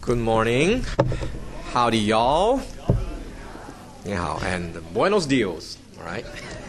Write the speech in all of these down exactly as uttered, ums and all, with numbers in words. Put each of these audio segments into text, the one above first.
Good morning. Howdy, y'all. 你好, and buenos dias. All right.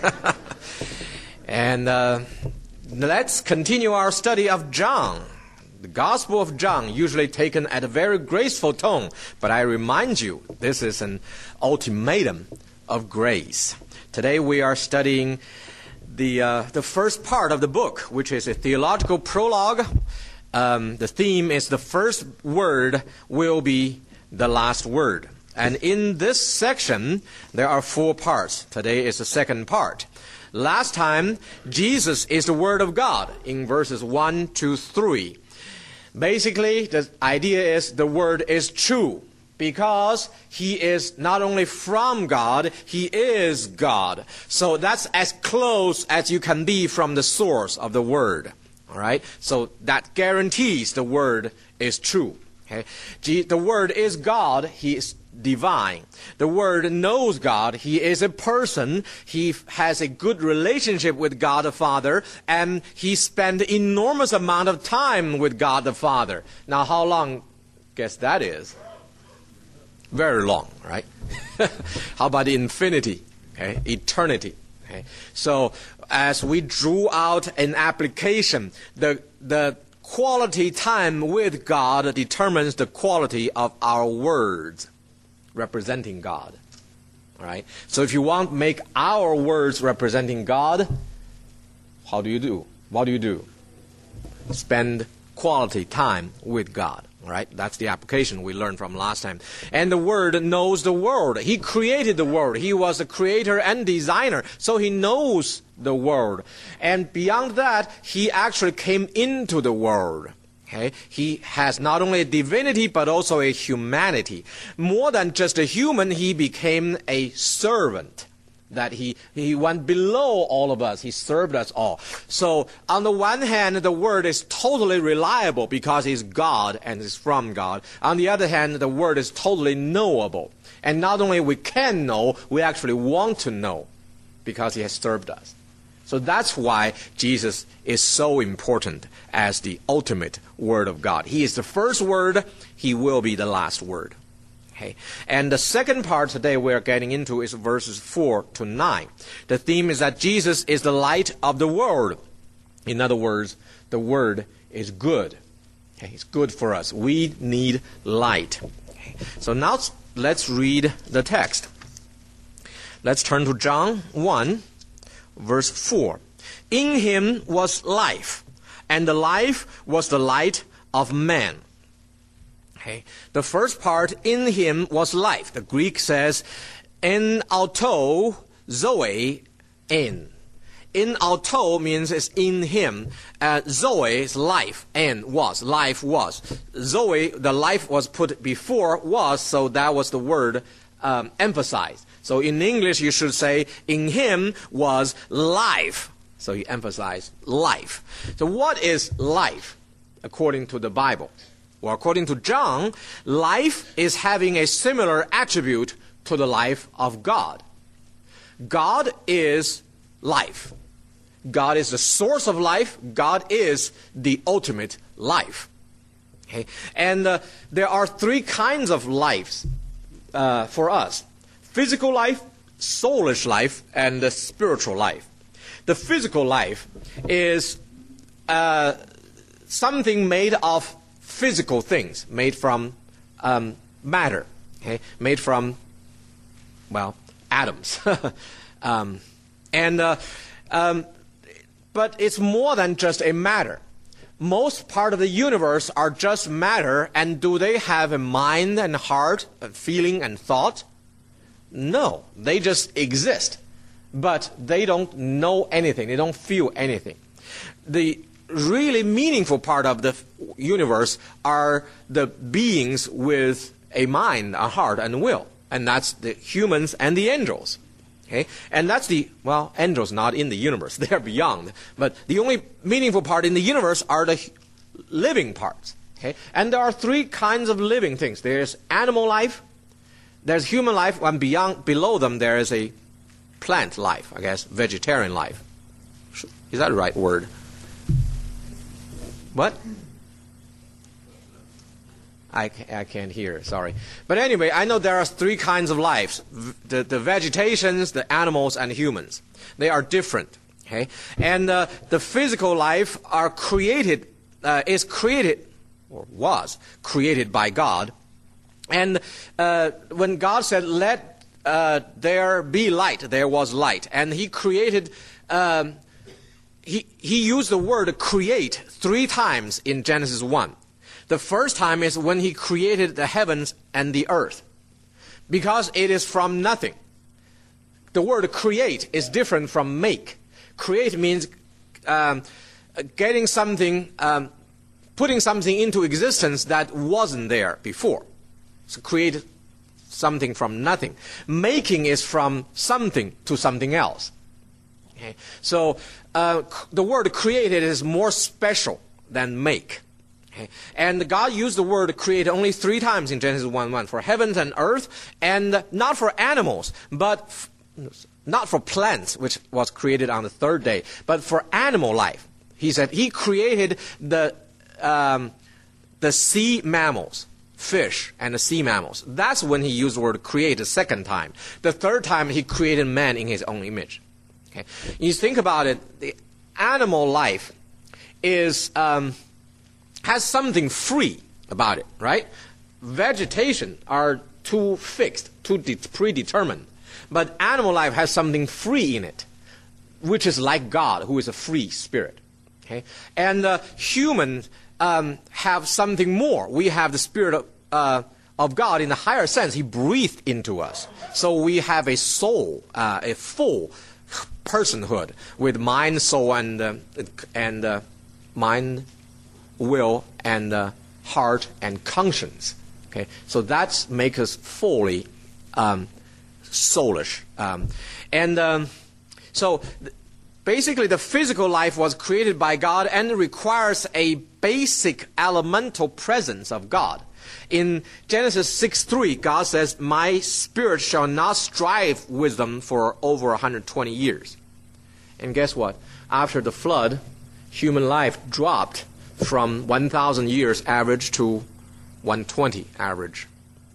and uh, let's continue our study of John. The Gospel of John, usually taken at a very graceful tone, but I remind you, this is an ultimatum of grace. Today we are studying the uh, the first part of the book, which is a theological prologue. Um, the theme is the first word will be the last word. And in this section, there are four parts. Today is the second part. Last time, Jesus is the Word of God in verses one to three. Basically, the idea is the Word is true because He is not only from God, He is God. So that's as close as you can be from the source of the Word. All right? So that guarantees the Word is true. Okay? The Word is God. He is divine. The Word knows God. He is a person. He has a good relationship with God the Father, and he spent enormous amount of time with God the Father. Now, how long? Guess that is very long, right? How about infinity? Okay, eternity. Okay, so as we drew out an application, the the quality time with God determines the quality of our words representing God. All right? So if you want to make our words representing God, how do you do? What do you do? Spend quality time with God. All right? That's the application we learned from last time. And the Word knows the world. He created the world. He was the creator and designer. So He knows the world. And beyond that, He actually came into the world. Okay? He has not only a divinity, but also a humanity. More than just a human, He became a servant. That he, he went below all of us. He served us all. So on the one hand, the Word is totally reliable because He's God and is from God. On the other hand, the Word is totally knowable. And not only we can know, we actually want to know because He has served us. So that's why Jesus is so important as the ultimate Word of God. He is the first Word. He will be the last Word. Okay. And the second part today we're getting into is verses four to nine. The theme is that Jesus is the light of the world. In other words, the Word is good. Okay. It's good for us. We need light. Okay. So now let's read the text. Let's turn to John one, verse four. In Him was life, and the life was the light of man. Okay. The first part, in Him was life. The Greek says, en auto zoe en. In auto means it's in Him. Uh, zoe is life, en was, life was. Zoe, the life was put before was, so that was the word um, emphasized. So in English you should say, in Him was life. So he emphasized life. So what is life according to the Bible? Well, according to John, life is having a similar attribute to the life of God. God is life. God is the source of life. God is the ultimate life. Okay? And uh, there are three kinds of lives uh, for us. Physical life, soulish life, and the spiritual life. The physical life is uh, something made of physical things, made from um, matter, okay? Made from, well, atoms. um, and uh, um, but it's more than just a matter. Most part of the universe are just matter, and do they have a mind and heart, and feeling and thought? No, they just exist. But they don't know anything. They don't feel anything. The really meaningful part of the universe are the beings with a mind, a heart, and will. And that's the humans and the angels. Okay? And that's the, well, angels not in the universe. They're beyond. But the only meaningful part in the universe are the living parts. Okay? And there are three kinds of living things. There's animal life, there's human life, and beyond, below them there is a plant life, I guess, vegetarian life. Is that the right word? What? I, I can't hear, sorry. But anyway, I know there are three kinds of lives. The, the vegetations, the animals, and humans. They are different. Okay? And uh, the physical life are created, uh, is created, or was created by God. And uh, when God said, let uh, there be light, there was light. And he created, um, he, he used the word create three times in Genesis one. The first time is when he created the heavens and the earth, because it is from nothing. The word create is different from make. Create means um, getting something, um, putting something into existence that wasn't there before. So create something from nothing. Making is from something to something else. Okay? So uh, the word created is more special than make. Okay. And God used the word create only three times in Genesis one one, for heavens and earth, and not for animals, but f not for plants, which was created on the third day, but for animal life. He said he created the, um, the sea mammals, fish and the sea mammals. That's when he used the word create the second time. The third time he created man in his own image. Okay. You think about it, the animal life is... Um, has something free about it, right? Vegetation are too fixed, too predetermined. But animal life has something free in it, which is like God, who is a free spirit. Okay? And uh, humans um, have something more. We have the spirit of, uh, of God in the higher sense. He breathed into us. So we have a soul, uh, a full personhood with mind, soul, and, uh, and uh, mind, will, and uh, heart, and conscience. Okay, so that makes us fully um, soulish. Um, and um, so th basically the physical life was created by God and requires a basic elemental presence of God. In Genesis six three, God says, my spirit shall not strive with them for over one hundred twenty years. And guess what? After the flood, human life dropped from one thousand years average to one hundred twenty average,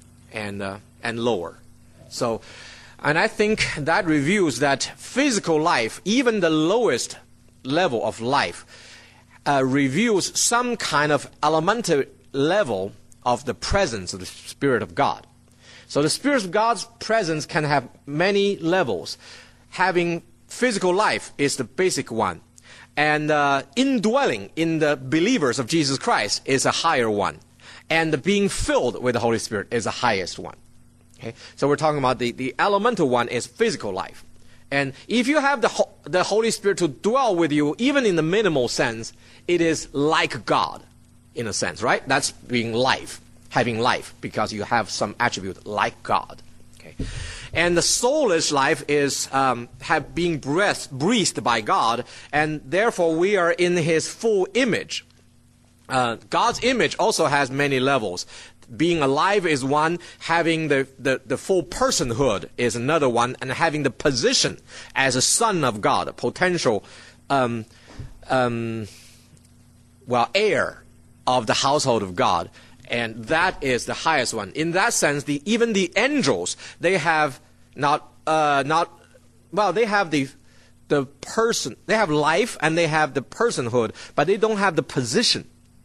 and uh, and lower. So, and I think that reveals that physical life, even the lowest level of life, uh, reveals some kind of elementary level of the presence of the Spirit of God. So the Spirit of God's presence can have many levels. Having physical life is the basic one. And uh, indwelling in the believers of Jesus Christ is a higher one. And being filled with the Holy Spirit is the highest one. Okay? So we're talking about the, the elemental one is physical life. And if you have the, ho the Holy Spirit to dwell with you, even in the minimal sense, it is like God, in a sense, right? That's being life, having life, because you have some attribute like God. Okay? And the soulless life is um, have being breathed, breathed by God, and therefore we are in His full image. Uh, God's image also has many levels. Being alive is one, having the, the, the full personhood is another one, and having the position as a son of God, a potential um, um, well, heir of the household of God. And that is the highest one. In that sense, the, even the angels, they have not, uh, not, well, they have the, the person, they have life and they have the personhood, but they don't have the position.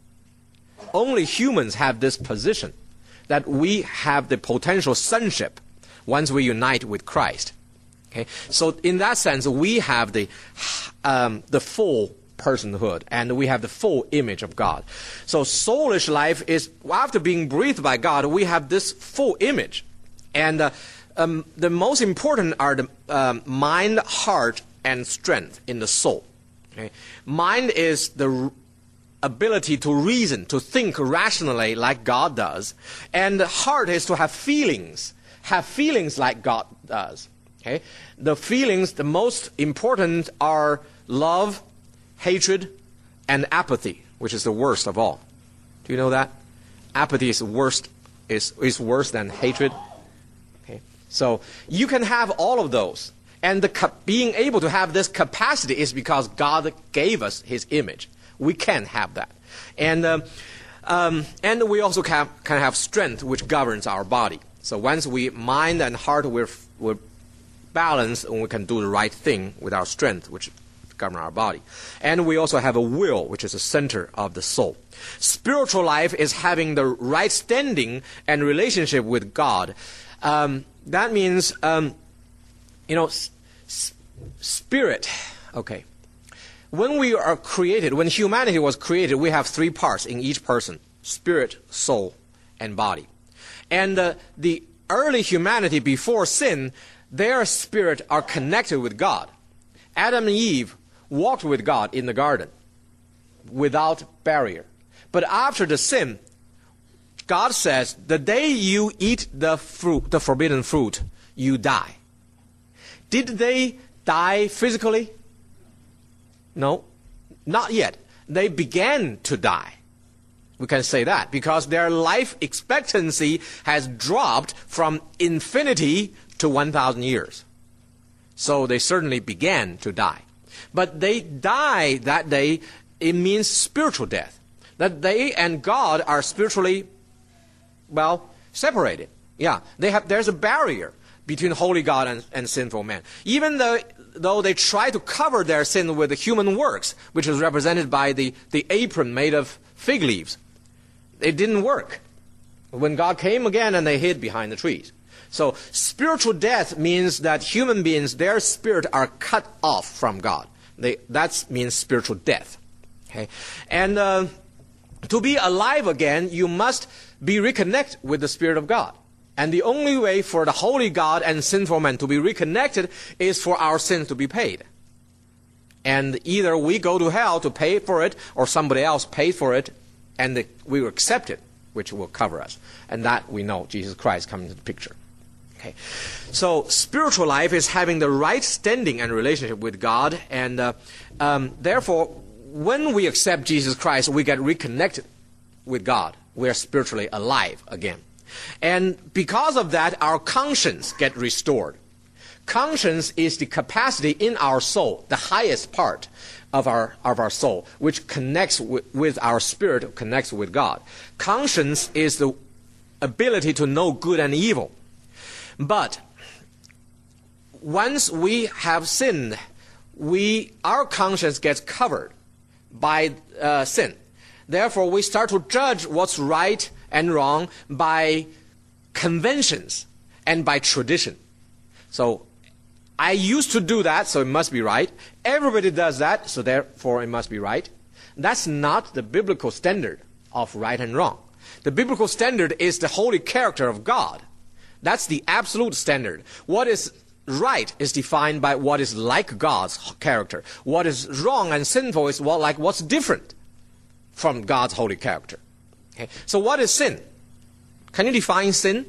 Only humans have this position, that we have the potential sonship once we unite with Christ. Okay? So in that sense, we have the, um, the full personhood, and we have the full image of God. So soulish life is, after being breathed by God, we have this full image. And uh, um, the most important are the um, mind, heart, and strength in the soul. Okay? Mind is the ability to reason, to think rationally like God does. And the heart is to have feelings, have feelings like God does. Okay? The feelings, the most important are love, hatred, and apathy, which is the worst of all. Do you know that? Apathy is worst, is, is worse than hatred. Okay? So you can have all of those. And the being able to have this capacity is because God gave us His image. We can have that. And uh, Um, and we also can, can have strength, which governs our body. So once we mind and heart we're, we're balanced, and we can do the right thing with our strength, which governs our body. And we also have a will, which is the center of the soul. Spiritual life is having the right standing and relationship with God. Um, that means, um, you know, s- s- spirit. Okay. When we are created, when humanity was created, we have three parts in each person: spirit, soul, and body. And uh, the early humanity before sin, their spirit are connected with God. Adam and Eve walked with God in the garden without barrier. But after the sin, God says, the day you eat the fruit, the forbidden fruit, you die. Did they die physically? No, not yet. They began to die. We can say that because their life expectancy has dropped from infinity to one thousand years. So they certainly began to die. But they die that day, it means spiritual death. That they and God are spiritually, well, separated. Yeah, they have. There's a barrier between holy God and, and sinful man. Even though, though they try to cover their sin with the human works, which is represented by the, the apron made of fig leaves, it didn't work. When God came again, and they hid behind the trees. So spiritual death means that human beings, their spirit are cut off from God. They, that means spiritual death. Okay? And uh, to be alive again, you must be reconnected with the Spirit of God. And the only way for the holy God and sinful man to be reconnected is for our sins to be paid. And either we go to hell to pay for it, or somebody else pays for it, and the, we will accept it, which will cover us. And that we know Jesus Christ comes into the picture. Okay. So spiritual life is having the right standing and relationship with God, and uh, um, therefore, when we accept Jesus Christ, we get reconnected with God. We are spiritually alive again. And because of that, our conscience get restored. Conscience is the capacity in our soul, the highest part of our of our soul, which connects with, with our spirit, connects with God. Conscience is the ability to know good and evil. But once we have sinned, we our conscience gets covered by uh, sin. Therefore, we start to judge what's right and wrong by conventions and by tradition. So, I used to do that, so it must be right. Everybody does that, so therefore it must be right. That's not the biblical standard of right and wrong. The biblical standard is the holy character of God. That's the absolute standard. What is right is defined by what is like God's character. What is wrong and sinful is what, like what's different from God's holy character. Okay? So what is sin? Can you define sin?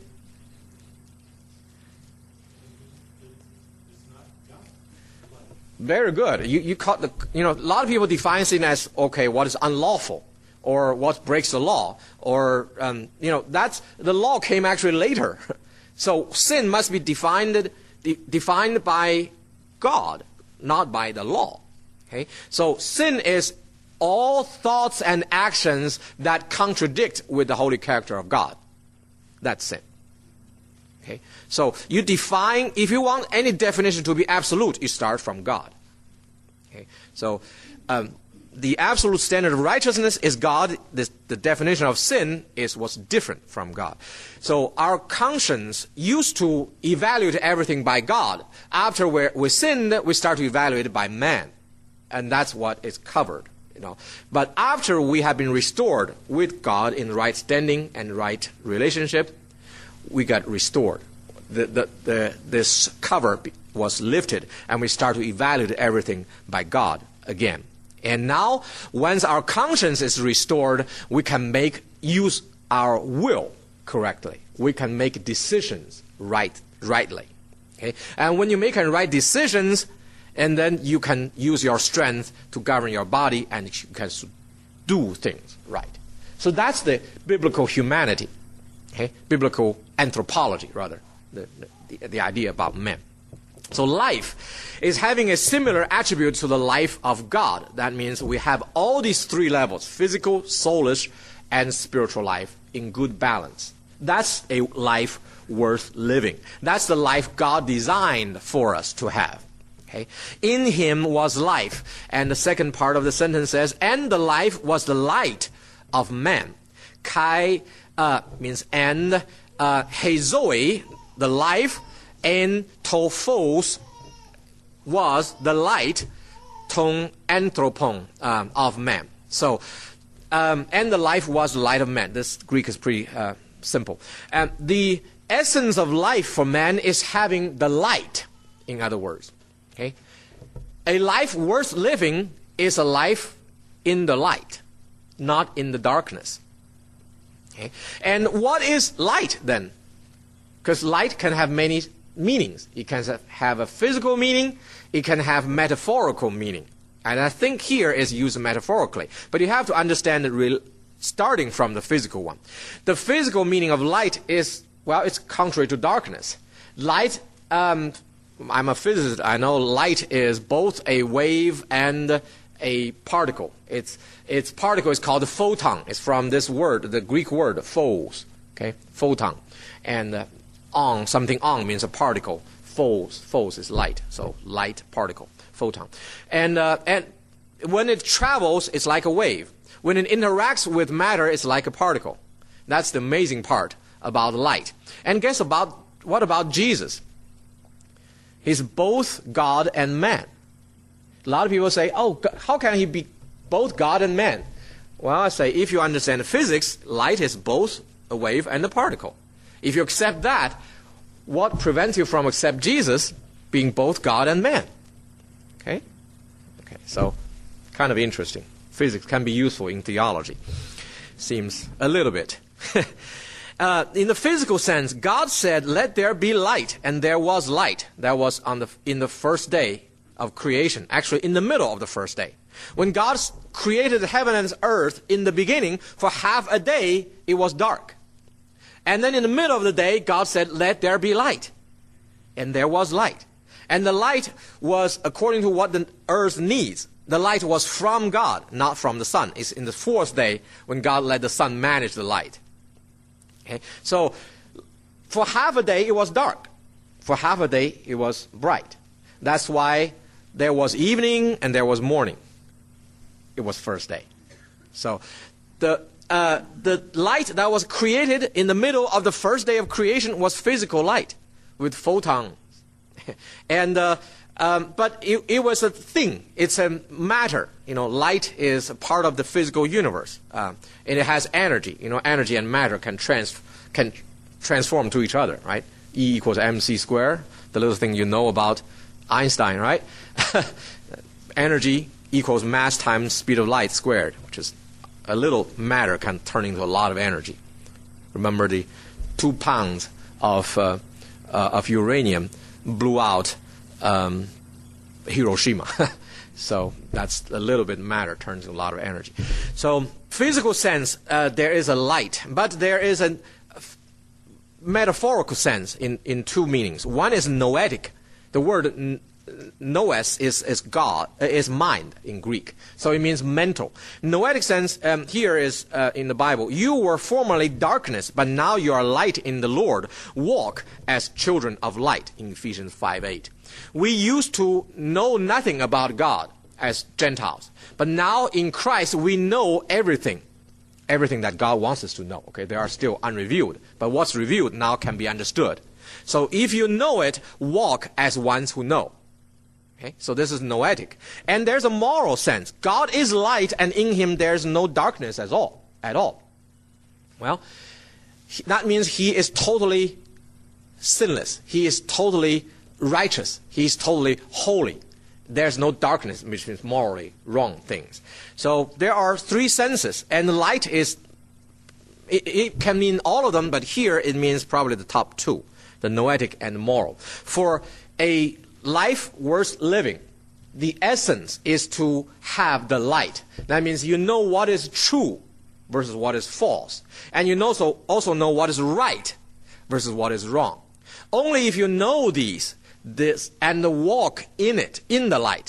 Very good. You, you caught the, you know, a lot of people define sin as, okay, what is unlawful, or what breaks the law, or, um, you know, that's, the law came actually later. So sin must be defined, de- defined by God, not by the law. Okay? So sin is all thoughts and actions that contradict with the holy character of God. That's sin. Okay? So you define, if you want any definition to be absolute, you start from God. Okay? So um, the absolute standard of righteousness is God. The, the definition of sin is what's different from God. So our conscience used to evaluate everything by God. After we're, we sinned, we start to evaluate it by man. And that's what is covered. You know. But after we have been restored with God in right standing and right relationship, we got restored. The, the, the, this cover was lifted, and we start to evaluate everything by God again. And now, once our conscience is restored, we can make use our will correctly. We can make decisions right, rightly. Okay? And when you make right decisions, and then you can use your strength to govern your body, and you can do things right. So that's the biblical humanity. Okay? Biblical anthropology, rather, the, the, the idea about men. So life is having a similar attribute to the life of God. That means we have all these three levels, physical, soulish, and spiritual life in good balance. That's a life worth living. That's the life God designed for us to have. Okay? In him was life. And the second part of the sentence says, and the life was the light of man. Kai uh, means and. Uh, Hezoi, the life, and Tophos was the light, ton anthropon, um, of man. So, um, and the life was the light of man. This Greek is pretty uh, simple. And the essence of life for man is having the light, in other words. Okay? A life worth living is a life in the light, not in the darkness. Okay. And what is light then? Because light can have many meanings. It can have a physical meaning. It can have metaphorical meaning. And I think here is used metaphorically. But you have to understand it real, starting from the physical one. The physical meaning of light is, well, it's contrary to darkness. Light, um, I'm a physicist. I know light is both a wave and a particle. Its its particle is called a photon. It's from this word, the Greek word phos. Okay, photon, and uh, on something on means a particle. Phos phos is light, so light particle, photon, and uh, and when it travels, it's like a wave. When it interacts with matter, it's like a particle. That's the amazing part about light. And guess about what about Jesus? He's both God and man. A lot of people say, oh, how can he be both God and man? Well, I say, if you understand physics, light is both a wave and a particle. If you accept that, what prevents you from accept Jesus being both God and man? Okay? Okay, so kind of interesting. Physics can be useful in theology. Seems a little bit. uh, in the physical sense, God said, let there be light, and there was light. That was on the in the first day of creation, actually in the middle of the first day. When God created the heaven and earth in the beginning, for half a day it was dark. And then in the middle of the day, God said, let there be light. And there was light. And the light was according to what the earth needs. The light was from God, not from the sun. It's in the fourth day when God let the sun manage the light. Okay? So for half a day it was dark. For half a day it was bright. That's why there was evening and there was morning. It was first day. So the uh, the light that was created in the middle of the first day of creation was physical light with photons. and uh, um, but it, it was a thing. It's a matter. You know, light is a part of the physical universe. Uh, and it has energy. You know, energy and matter can trans can transform to each other, right? E equals mc squared. The little thing you know about Einstein, right? Energy equals mass times speed of light squared, which is a little matter can turn into a lot of energy. Remember the two pounds of uh, uh, of uranium blew out um, Hiroshima. So that's a little bit matter turns into a lot of energy. So physical sense, uh, there is a light, but there is a metaphorical sense in, in two meanings. One is noetic. The word noes is, is God, uh, is mind in Greek. So it means mental. Noetic sense um, here is uh, in the Bible. You were formerly darkness, but now you are light in the Lord. Walk as children of light in Ephesians five eight. We used to know nothing about God as Gentiles. But now in Christ we know everything. Everything that God wants us to know. Okay, they are still unrevealed. But what's revealed now can be understood. So if you know it, walk as ones who know. Okay, so this is noetic. And there's a moral sense. God is light, and in him there's no darkness at all. At all. Well, that means he is totally sinless. He is totally righteous. He is totally holy. There's no darkness, which means morally wrong things. So there are three senses, and light is, it, it can mean all of them, but here it means probably the top two, the noetic and moral. For a life worth living, the essence is to have the light. That means you know what is true versus what is false. And you also, also know what is right versus what is wrong. Only if you know these, this and walk in it, in the light,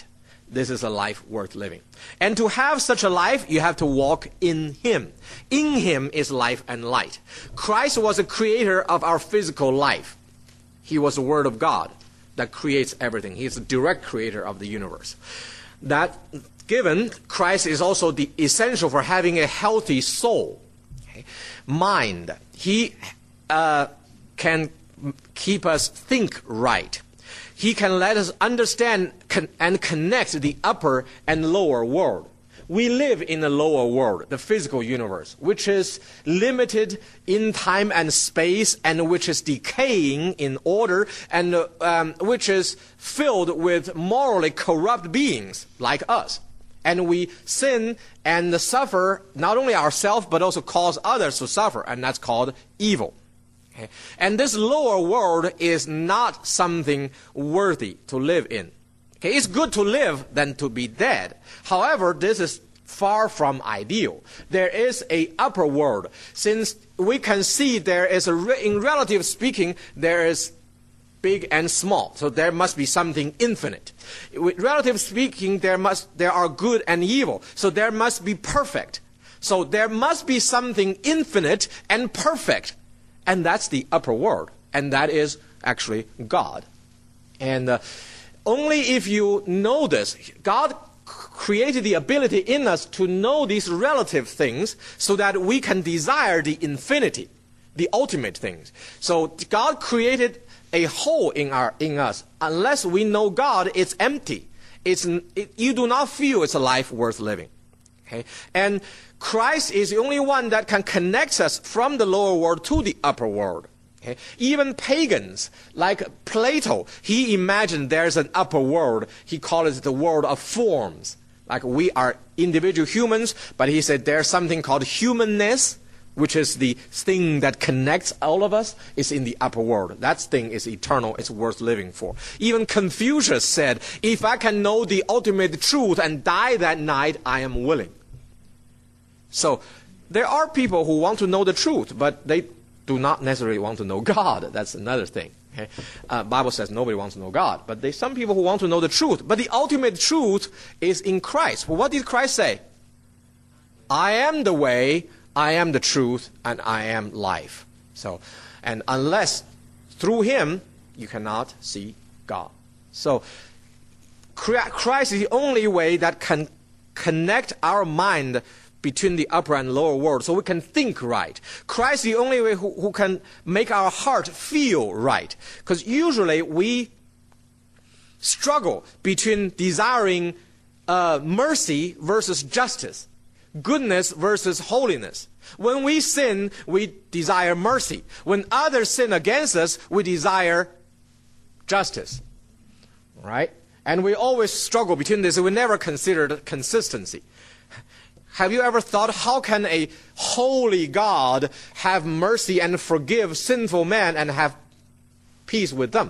this is a life worth living. And to have such a life, you have to walk in Him. In Him is life and light. Christ was the creator of our physical life. He was the Word of God that creates everything. He is the direct creator of the universe. That given, Christ is also the essential for having a healthy soul. Okay? Mind. He uh, can keep us think right. He can let us understand con- and connect the upper and lower world. We live in the lower world, the physical universe, which is limited in time and space, and which is decaying in order, and uh, um, which is filled with morally corrupt beings like us. And we sin and suffer not only ourselves, but also cause others to suffer, and that's called evil. Okay. And this lower world is not something worthy to live in. Okay. It's good to live than to be dead. However, this is far from ideal. There is a upper world. Since we can see there is a, re- in relative speaking, there is big and small. So there must be something infinite. With relative speaking, there must there are good and evil. So there must be perfect. So there must be something infinite and perfect. And that's the upper world. And that is actually God. And uh, only if you know this, God created the ability in us to know these relative things so that we can desire the infinity, the ultimate things. So God created a hole in our in us. Unless we know God, it's empty. It's it, you do not feel it's a life worth living. Okay? And Christ is the only one that can connect us from the lower world to the upper world. Okay? Even pagans, like Plato, he imagined there's an upper world. He called it the world of forms. Like we are individual humans, but he said there's something called humanness, which is the thing that connects all of us, is in the upper world. That thing is eternal, it's worth living for. Even Confucius said, if I can know the ultimate truth and die that night, I am willing. So there are people who want to know the truth, but they do not necessarily want to know God. That's another thing. Okay? Uh, Bible says nobody wants to know God, but there's some people who want to know the truth. But the ultimate truth is in Christ. Well, what did Christ say? I am the way, I am the truth, and I am life. So, and unless through Him you cannot see God. So Christ is the only way that can connect our mind between the upper and lower world, so we can think right. Christ is the only way who, who can make our heart feel right. Because usually we struggle between desiring uh, mercy versus justice, goodness versus holiness. When we sin, we desire mercy. When others sin against us, we desire justice. Right? And we always struggle between this. We never considered consistency. Have you ever thought, how can a holy God have mercy and forgive sinful men and have peace with them?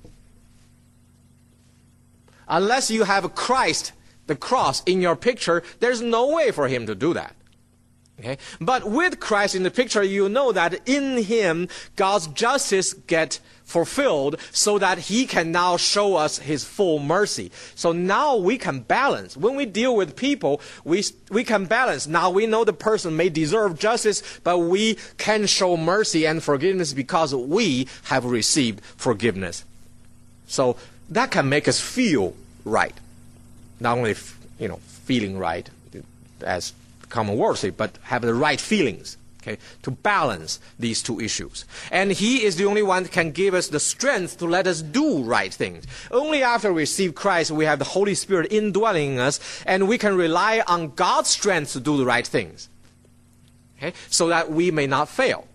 Unless you have Christ, the cross, in your picture, there's no way for Him to do that. Okay? But with Christ in the picture, you know that in Him, God's justice gets fulfilled so that He can now show us His full mercy. So now we can balance. When we deal with people, we, we can balance. Now we know the person may deserve justice, but we can show mercy and forgiveness because we have received forgiveness. So that can make us feel right. Not only, you know, feeling right as common words say, but have the right feelings. Okay, to balance these two issues. And He is the only one that can give us the strength to let us do right things. Only after we receive Christ, we have the Holy Spirit indwelling in us, and we can rely on God's strength to do the right things. Okay, so that we may not fail.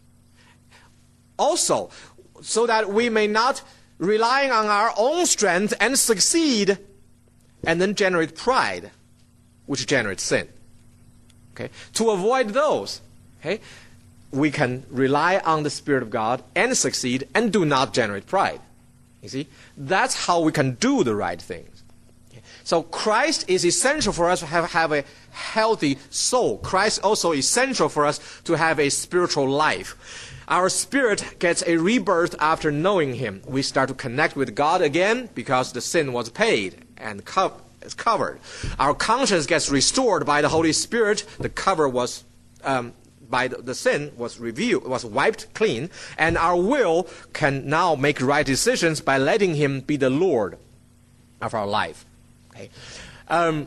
Also, so that we may not rely on our own strength and succeed, and then generate pride, which generates sin. Okay, to avoid those, okay, we can rely on the Spirit of God and succeed and do not generate pride. You see, that's how we can do the right things. Okay. So Christ is essential for us to have, have a healthy soul. Christ also essential for us to have a spiritual life. Our spirit gets a rebirth after knowing Him. We start to connect with God again because the sin was paid and co- is covered. Our conscience gets restored by the Holy Spirit. The cover was, um, by the, the sin was revealed, was wiped clean, and our will can now make right decisions by letting Him be the Lord of our life. Okay. Um,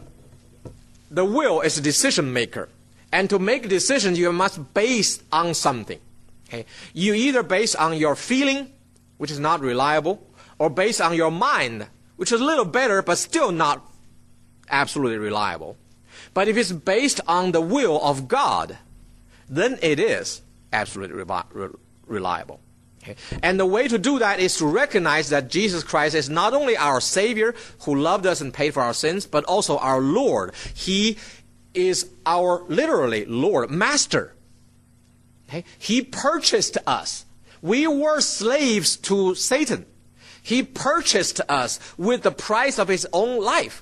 the will is a decision maker, and to make a decision, you must base on something. Okay. You either base on your feeling, which is not reliable, or based on your mind, which is a little better, but still not absolutely reliable. But if it's based on the will of God, then it is absolutely re- reliable. Okay? And the way to do that is to recognize that Jesus Christ is not only our Savior who loved us and paid for our sins, but also our Lord. He is our, literally, Lord, Master. Okay? He purchased us. We were slaves to Satan. He purchased us with the price of His own life.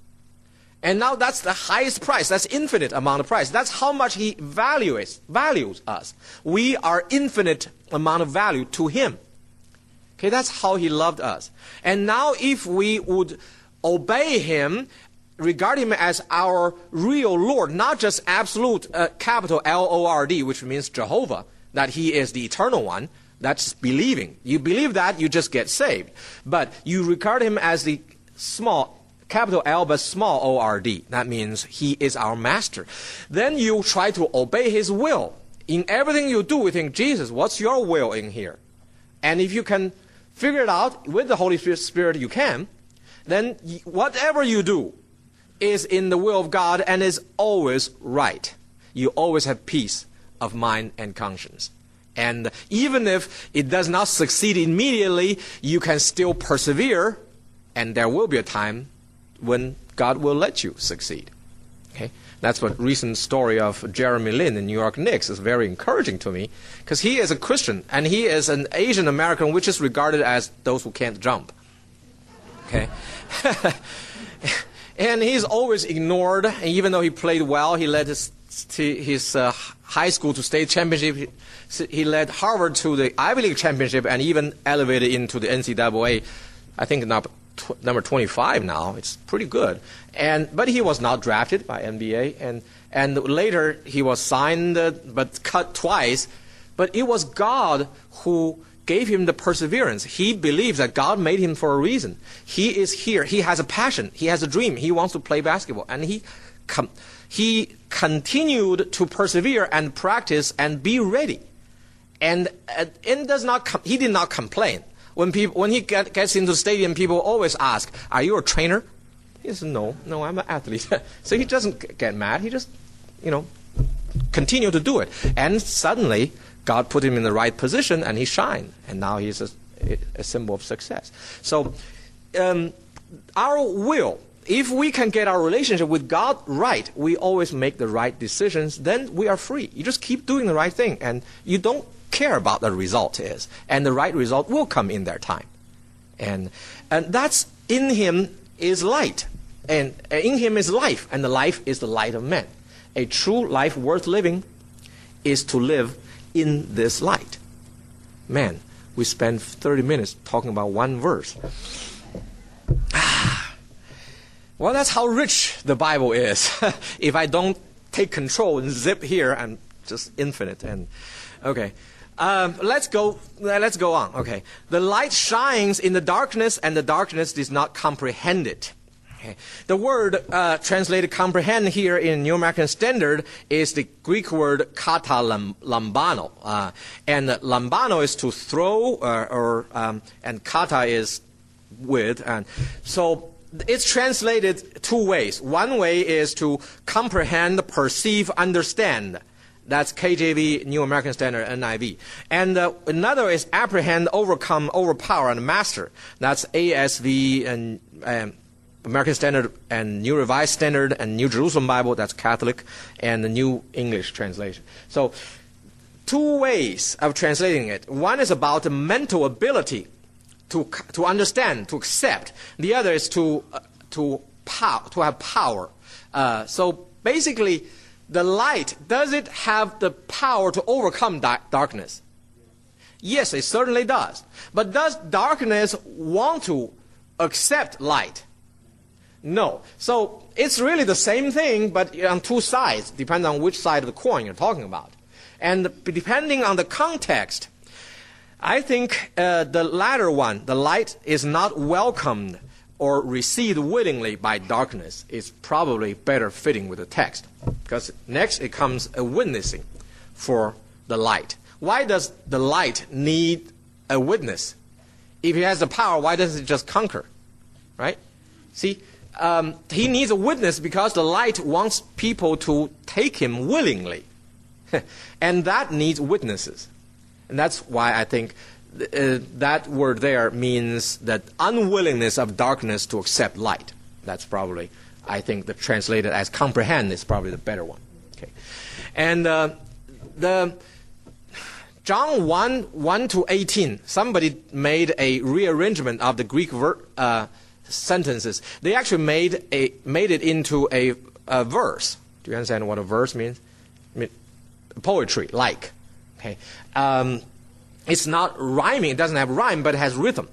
And now that's the highest price. That's infinite amount of price. That's how much He values, values us. We are infinite amount of value to Him. Okay, that's how He loved us. And now if we would obey Him, regard Him as our real Lord, not just absolute, uh, capital L O R D, which means Jehovah, that He is the eternal one. That's believing. You believe that, you just get saved. But you regard Him as the small, capital L, but small O R D. That means He is our Master. Then you try to obey His will. In everything you do, you think, Jesus, what's your will in here? And if you can figure it out with the Holy Spirit, you can. Then whatever you do is in the will of God and is always right. You always have peace of mind and conscience. And even if it does not succeed immediately, you can still persevere, and there will be a time when God will let you succeed. Okay? That's what recent story of Jeremy Lin in New York Knicks is very encouraging to me, because he is a Christian, and he is an Asian American, which is regarded as those who can't jump. Okay? And he's always ignored, and even though he played well, he led his, his uh, high school to state championship. He led Harvard to the Ivy League championship and even elevated into the N C double A. I think number number twenty-five now. It's pretty good. And but he was not drafted by N B A, and and later he was signed uh, but cut twice. But it was God who gave him the perseverance. He believes that God made him for a reason. He is here. He has a passion. He has a dream. He wants to play basketball, and he com- he continued to persevere and practice and be ready. And it does not. Com- he did not complain. When people, when he get, gets into the stadium, people always ask, "Are you a trainer?" He says, "No, no, I'm an athlete." So he doesn't get mad. He just, you know, continue to do it. And suddenly, God put him in the right position, and he shined. And now he's a, a symbol of success. So, um, our will. If we can get our relationship with God right, we always make the right decisions. Then we are free. You just keep doing the right thing, and you don't care about the result is, and the right result will come in their time. And and that's in Him is light, and in Him is life, and the life is the light of men. A true life worth living is to live in this light. Man, we spent thirty minutes talking about one verse. Well, that's how rich the Bible is. If I don't take control and zip here, I'm just infinite. And okay. Um, let's go. Let's go on. Okay, the light shines in the darkness, and the darkness does not comprehend it. Okay. The word uh, translated "comprehend" here in New American Standard is the Greek word "kata lambano," uh, and lambano is to throw, uh, or um, and kata is with, and so it's translated two ways. One way is to comprehend, perceive, understand. That's K J V, New American Standard, N I V. And uh, another is apprehend, overcome, overpower, and master. That's A S V and um, American Standard and New Revised Standard and New Jerusalem Bible. That's Catholic, and the New English Translation. So two ways of translating it. One is about the mental ability to to understand, to accept. The other is to uh, to pow- to have power. Uh, so basically, the light, does it have the power to overcome da- darkness? Yes, it certainly does. But does darkness want to accept light? No. So it's really the same thing, but on two sides, depending on which side of the coin you're talking about. And depending on the context, I think uh, the latter one, the light is not welcomed or received willingly by darkness, is probably better fitting with the text. Because next it comes a witnessing for the light. Why does the light need a witness? If he has the power, why doesn't it just conquer? Right? See, um, he needs a witness because the light wants people to take him willingly. And that needs witnesses. And that's why I think uh, that word there means that unwillingness of darkness to accept light. That's probably, I think, the translated as comprehend is probably the better one. Okay, and uh, the John one, one to eighteen, somebody made a rearrangement of the Greek ver uh, sentences. They actually made a made it into a, a verse. Do you understand what a verse means? I mean, poetry, like. Okay, um, it's not rhyming. It doesn't have rhyme, but it has rhythm.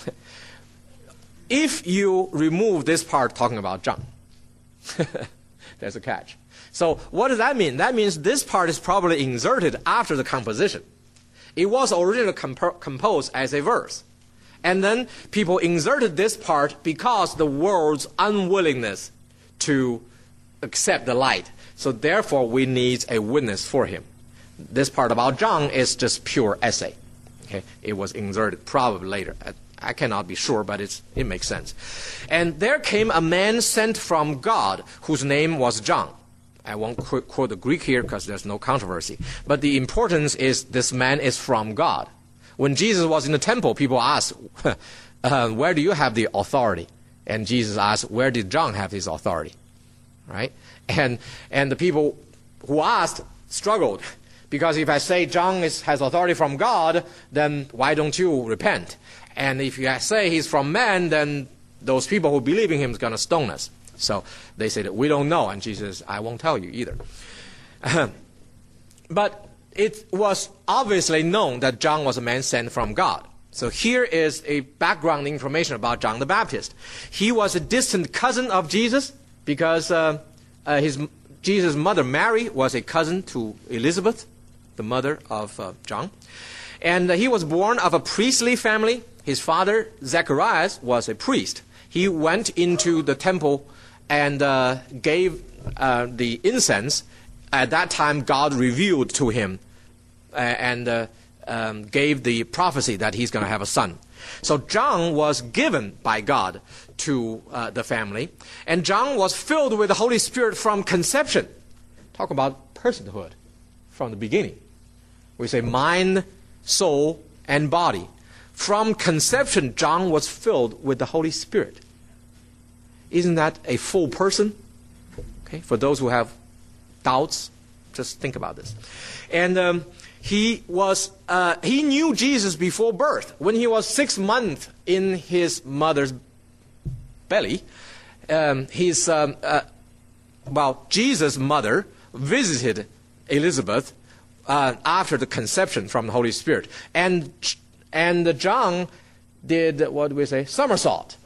If you remove this part talking about John, there's a catch. So what does that mean? That means this part is probably inserted after the composition. It was originally comp composed as a verse. And then people inserted this part because the world's unwillingness to accept the light. So therefore, we need a witness for him. This part about John is just pure essay. Okay, it was inserted probably later. I, I cannot be sure, but it's, it makes sense. And there came a man sent from God whose name was John. I won't qu quote the Greek here because there's no controversy. But the importance is this man is from God. When Jesus was in the temple, people asked, uh, where do you have the authority? And Jesus asked, where did John have his authority? Right? And, and the people who asked struggled. Because if I say John is, has authority from God, then why don't you repent? And if you say he's from man, then those people who believe in him is going to stone us. So they said, we don't know. And Jesus, I won't tell you either. But it was obviously known that John was a man sent from God. So here is a background information about John the Baptist. He was a distant cousin of Jesus because uh, uh, his, Jesus' mother Mary was a cousin to Elizabeth, the mother of uh, John. And uh, he was born of a priestly family. His father, Zacharias, was a priest. He went into the temple and uh, gave uh, the incense. At that time, God revealed to him uh, and uh, um, gave the prophecy that he's going to have a son. So John was given by God to uh, the family. And John was filled with the Holy Spirit from conception. Talk about personhood from the beginning. We say mind, soul, and body. From conception, John was filled with the Holy Spirit. Isn't that a full person? Okay, for those who have doubts, just think about this. And um, he was uh, he knew Jesus before birth. When he was six months in his mother's belly, um, his um, uh, well, Jesus' mother visited Elizabeth uh, after the conception from the Holy Spirit, and and John did what do we say somersault.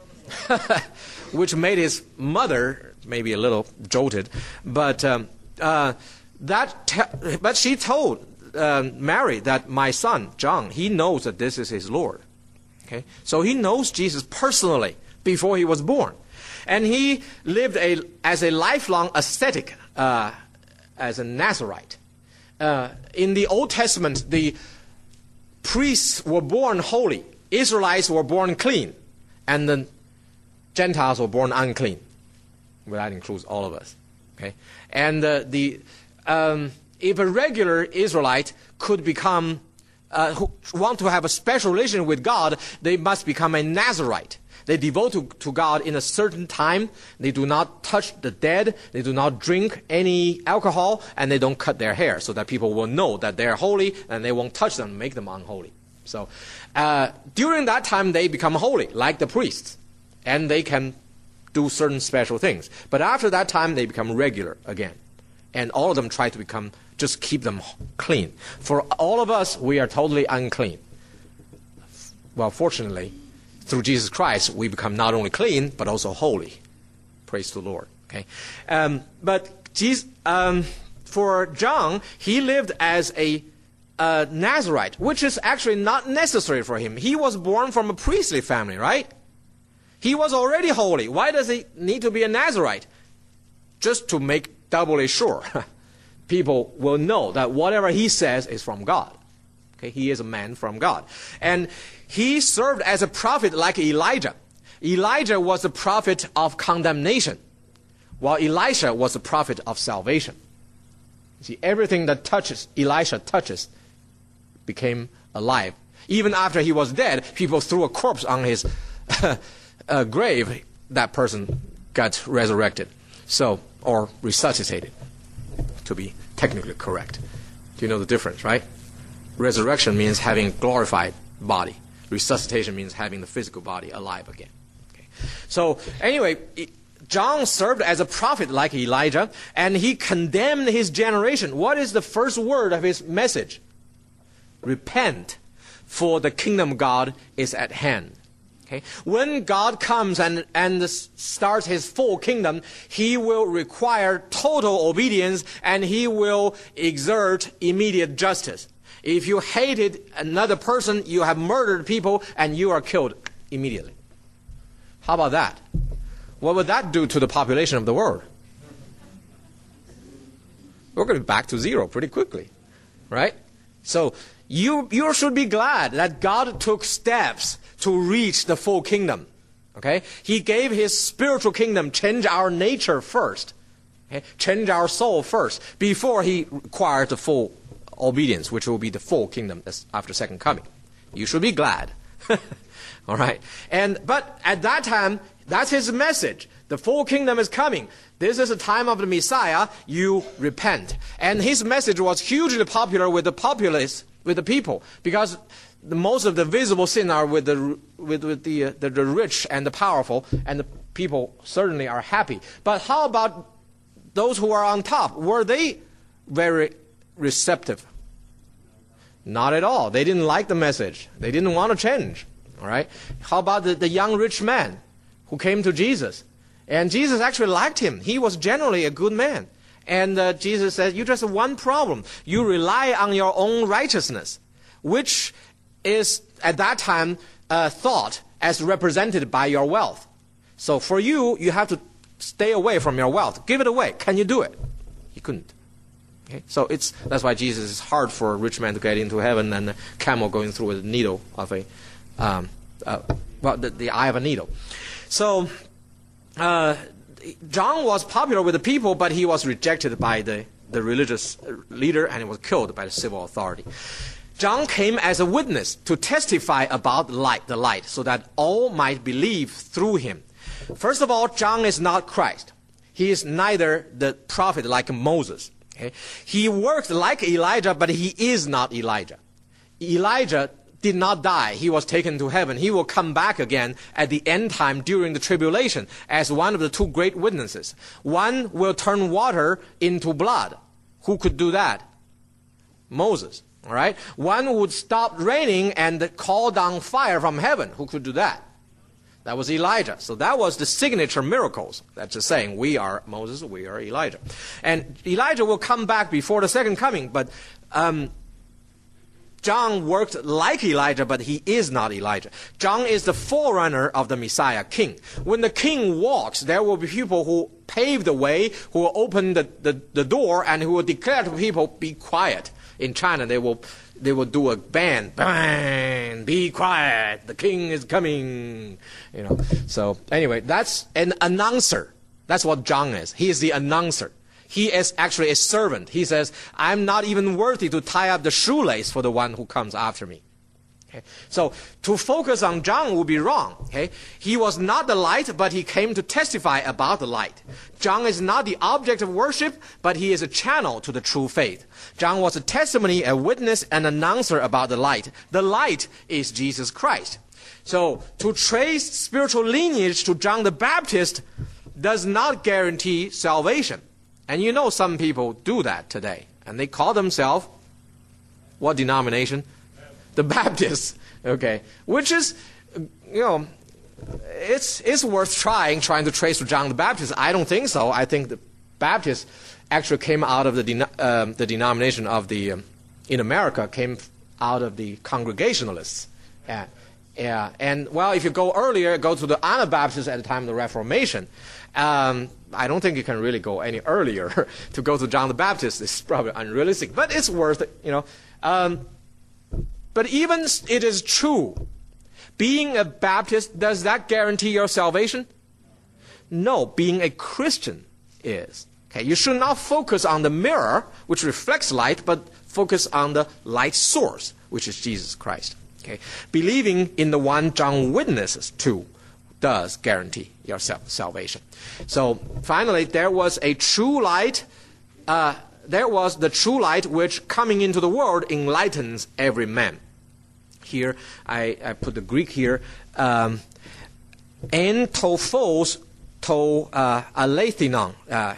Which made his mother maybe a little jolted, but um, uh, that. Te but she told uh, Mary that my son John, he knows that this is his Lord. Okay, so he knows Jesus personally before he was born, and he lived a as a lifelong ascetic, uh, as a Nazarite. Uh, in the Old Testament, the priests were born holy, Israelites were born clean, and the Gentiles were born unclean. Well, that includes all of us. Okay, and uh, the um, if a regular Israelite could become uh, who want to have a special relation with God, they must become a Nazarite. They devote to, to God in a certain time. They do not touch the dead. They do not drink any alcohol, and they don't cut their hair, so that people will know that they are holy, and they won't touch them and make them unholy. So uh, during that time, they become holy, like the priests. And they can do certain special things. But after that time, they become regular again. And all of them try to become, just keep them clean. For all of us, we are totally unclean. Well, fortunately, through Jesus Christ, we become not only clean, but also holy. Praise the Lord. Okay, um, but Jesus, um, for John, he lived as a uh, Nazarite, which is actually not necessary for him. He was born from a priestly family, right? He was already holy. Why does he need to be a Nazarite? Just to make doubly sure people will know that whatever he says is from God. Okay, he is a man from God. And he served as a prophet like Elijah. Elijah was a prophet of condemnation, while Elisha was a prophet of salvation. You see, everything that touches, Elisha touches, became alive. Even after he was dead, people threw a corpse on his uh, grave. That person got resurrected. So, or resuscitated, to be technically correct. Do you know the difference, right? Resurrection means having a glorified body. Resuscitation means having the physical body alive again. Okay. So, anyway, John served as a prophet like Elijah, and he condemned his generation. What is the first word of his message? Repent, for the kingdom of God is at hand. Okay? When God comes and, and starts his full kingdom, he will require total obedience, and he will exert immediate justice. If you hated another person, you have murdered people, and you are killed immediately. How about that? What would that do to the population of the world? We're going to be back to zero pretty quickly, right? So you, you should be glad that God took steps to reach the full kingdom. Okay? He gave his spiritual kingdom, change our nature first. Okay? Change our soul first, before he required the full obedience, which will be the full kingdom after second coming. You should be glad. All right. And but at that time, that's his message. The full kingdom is coming. This is the time of the Messiah. You repent. And his message was hugely popular with the populace, with the people, because the, most of the visible sin are with the with, with the, uh, the the rich and the powerful, and the people certainly are happy. But how about those who are on top? Were they very receptive? Not at all. They didn't like the message. They didn't want to change. All right. How about the, the young rich man who came to Jesus? And Jesus actually liked him. He was generally a good man. And uh, Jesus said, you just have one problem. You rely on your own righteousness, which is at that time uh, thought as represented by your wealth. So for you, you have to stay away from your wealth. Give it away. Can you do it? He couldn't. Okay? So it's that's why Jesus is hard for a rich man to get into heaven than a camel going through a needle of a Um, uh, well, the, the eye of a needle. So, uh, John was popular with the people, but he was rejected by the, the religious leader, and he was killed by the civil authority. John came as a witness to testify about light, the light, so that all might believe through him. First of all, John is not Christ. He is neither the prophet like Moses. Okay? He worked like Elijah, but he is not Elijah. Elijah did not die. He was taken to heaven. He will come back again at the end time during the tribulation as one of the two great witnesses. One will turn water into blood. Who could do that? Moses. All right. One would stop raining and call down fire from heaven. Who could do that? That was Elijah. So that was the signature miracles. That's just saying, we are Moses, we are Elijah. And Elijah will come back before the second coming, but um, John worked like Elijah, but he is not Elijah. John is the forerunner of the Messiah king. When the king walks, there will be people who pave the way, who will open the, the, the door, and who will declare to people, be quiet. In China, they will they will do a band, bang, be quiet, the king is coming. You know. So anyway, that's an announcer. That's what John is. He is the announcer. He is actually a servant. He says, I'm not even worthy to tie up the shoelace for the one who comes after me. Okay? So to focus on John would be wrong. Okay? He was not the light, but he came to testify about the light. John is not the object of worship, but he is a channel to the true faith. John was a testimony, a witness, an announcer about the light. The light is Jesus Christ. So to trace spiritual lineage to John the Baptist does not guarantee salvation. And you know some people do that today. And they call themselves, what denomination? The Baptists. Okay. Which is, you know, it's, it's worth trying, trying to trace John the Baptist. I don't think so. I think the Baptists actually came out of the, den um, the denomination of the, um, in America, came out of the Congregationalists. Yeah, yeah. And, well, if you go earlier, go to the Anabaptists at the time of the Reformation. Um, I don't think you can really go any earlier to go to John the Baptist. It's probably unrealistic, but it's worth it, you know. Um, but even it is true, being a Baptist, does that guarantee your salvation? No, being a Christian is. Okay, you should not focus on the mirror, which reflects light, but focus on the light source, which is Jesus Christ. Okay, believing in the one John witnesses to does guarantee your salvation. So finally, there was a true light. Uh, there was the true light which, coming into the world, enlightens every man. Here, I, I put the Greek here. Um, en to phos to uh, alethinon. Uh,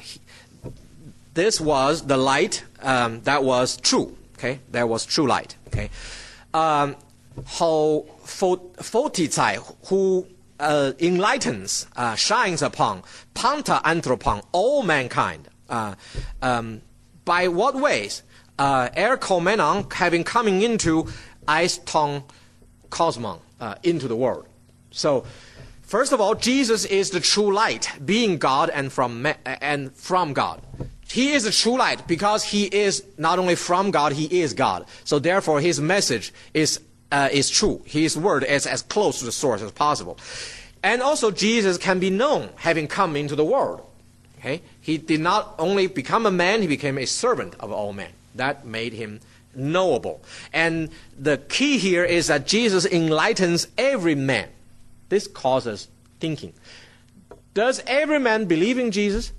this was the light um, that was true. Okay, that was true light. Okay, um, ho photizai, who Uh, enlightens, uh, shines upon, panta anthropon, all mankind. Uh, um, by what ways? Uh, er komenon, having coming into eiston cosmon, uh, into the world. So, first of all, Jesus is the true light, being God and from and from God. He is the true light because he is not only from God, he is God. So therefore, his message is Uh, is true. His word is as close to the source as possible. And also Jesus can be known having come into the world. Okay? He did not only become a man, he became a servant of all men. That made him knowable. And the key here is that Jesus enlightens every man. This causes thinking. Does every man believe in Jesus?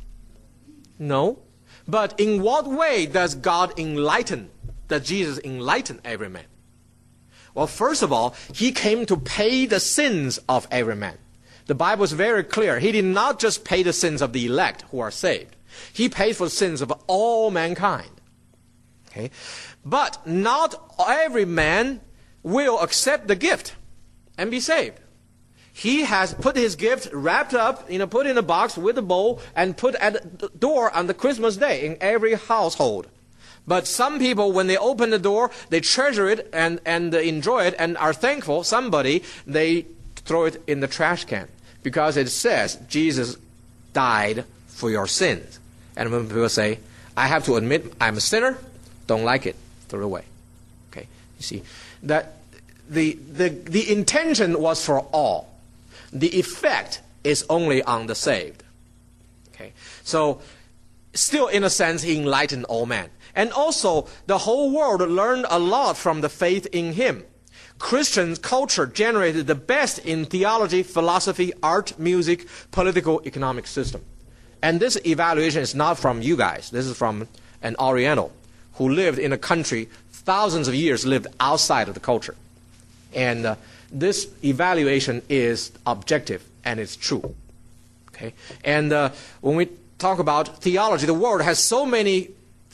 No. But in what way does God enlighten, does Jesus enlighten every man? Well, first of all, he came to pay the sins of every man. The Bible is very clear. He did not just pay the sins of the elect who are saved. He paid for the sins of all mankind. Okay? But not every man will accept the gift and be saved. He has put his gift wrapped up, you know, put in a box with a bowl and put at the door on the Christmas day in every household. But some people, when they open the door, they treasure it and, and enjoy it and are thankful. Somebody, they throw it in the trash can because it says Jesus died for your sins. And when people say, I have to admit I'm a sinner, don't like it, throw it away. Okay, you see, that the, the, the intention was for all. The effect is only on the saved. Okay, so still in a sense, he enlightened all men. And also, the whole world learned a lot from the faith in him. Christian culture generated the best in theology, philosophy, art, music, political, economic system. And this evaluation is not from you guys. This is from an Oriental who lived in a country, thousands of years lived outside of the culture. And uh, this evaluation is objective and it's true. Okay? And uh, when we talk about theology, the world has so many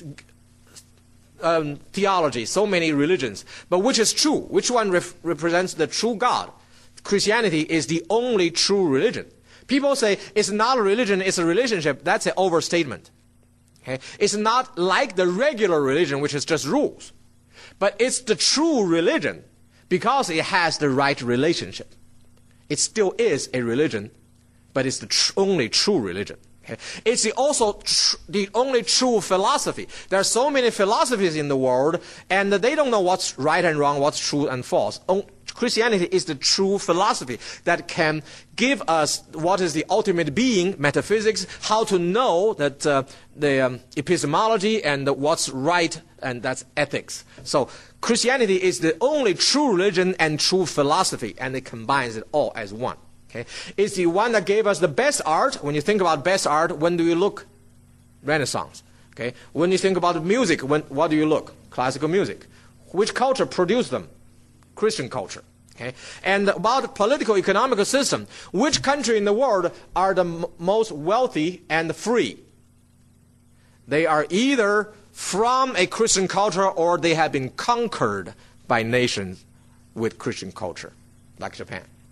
Um, theology, so many religions. But which is true? Which one ref represents the true God? Christianity is the only true religion. People say it's not a religion, it's a relationship. That's an overstatement. Okay? It's not like the regular religion, which is just rules. But it's the true religion because it has the right relationship. It still is a religion, but it's the tr only true religion. It's the also tr the only true philosophy. There are so many philosophies in the world, and they don't know what's right and wrong, what's true and false. O Christianity is the true philosophy that can give us what is the ultimate being, metaphysics, how to know that uh, the um, epistemology and the what's right, and that's ethics. So Christianity is the only true religion and true philosophy, and it combines it all as one. Okay. It's the one that gave us the best art. When you think about best art, when do you look? Renaissance. Okay. When you think about music, when, what do you look? Classical music. Which culture produced them? Christian culture. Okay. And about political economical system, which country in the world are the m most wealthy and free? They are either from a Christian culture or they have been conquered by nations with Christian culture, like Japan.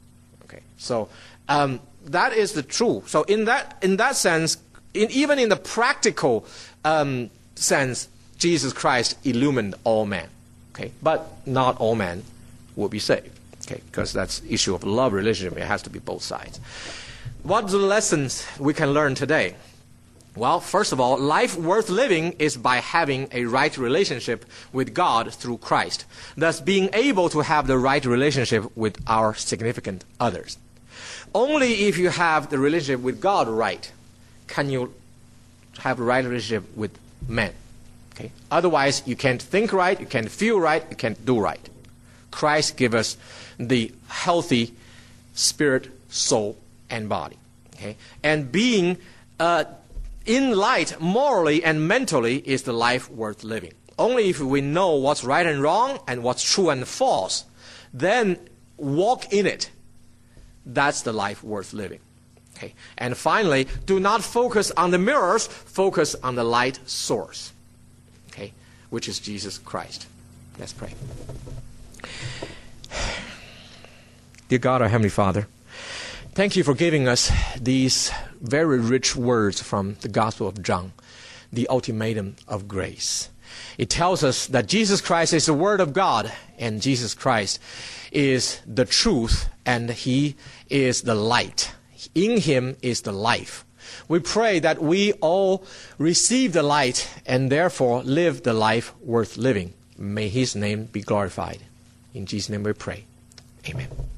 Okay, so um, that is the truth. So in that in that sense, in, even in the practical um, sense, Jesus Christ illumined all men. Okay, but not all men will be saved. Okay, because that's issue of love relationship. It has to be both sides. What are the lessons we can learn today? Well, first of all, life worth living is by having a right relationship with God through Christ, thus being able to have the right relationship with our significant others. Only if you have the relationship with God right, can you have the right relationship with men. Okay? Otherwise, you can't think right, you can't feel right, you can't do right. Christ gives us the healthy spirit, soul, and body. Okay? And being uh, in light morally and mentally is the life worth living. Only if we know what's right and wrong and what's true and false, then walk in it. That's the life worth living. Okay? And finally, do not focus on the mirrors, focus on the light source, okay? Which is Jesus Christ. Let's pray. Dear God, our Heavenly Father, thank you for giving us these very rich words from the Gospel of John, the ultimatum of grace. It tells us that Jesus Christ is the Word of God, and Jesus Christ is the truth, and He is the light. In Him is the life. We pray that we all receive the light and therefore live the life worth living. May His name be glorified. In Jesus' name we pray. Amen.